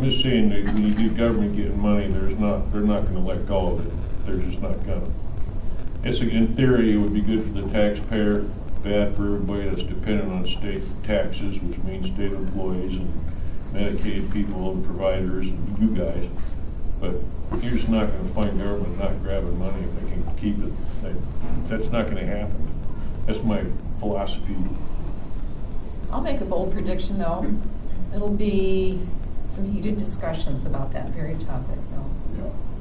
just saying that when you do government getting money, they're not gonna let go of it. They're just not gonna. In theory, it would be good for the taxpayer, bad for everybody that's dependent on state taxes, which means state employees and Medicaid people and providers and you guys. But you're just not gonna find government not grabbing money if they can keep it. That's not gonna happen. That's my philosophy. I'll make a bold prediction, though. It'll be some heated discussions about that very topic, though. Yeah.